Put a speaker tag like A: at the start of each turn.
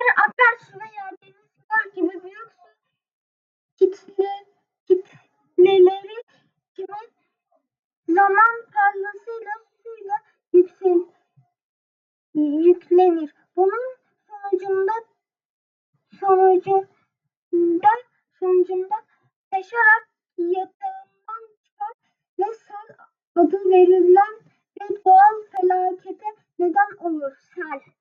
A: Akarsu veya denizler gibi büyük su kitleleri kimi zaman fazlasıyla suyla yüklenir. Bunun sonucunda taşarak yatağından çıkar ve sel adı verilen bir doğal felakete neden olur. Sel.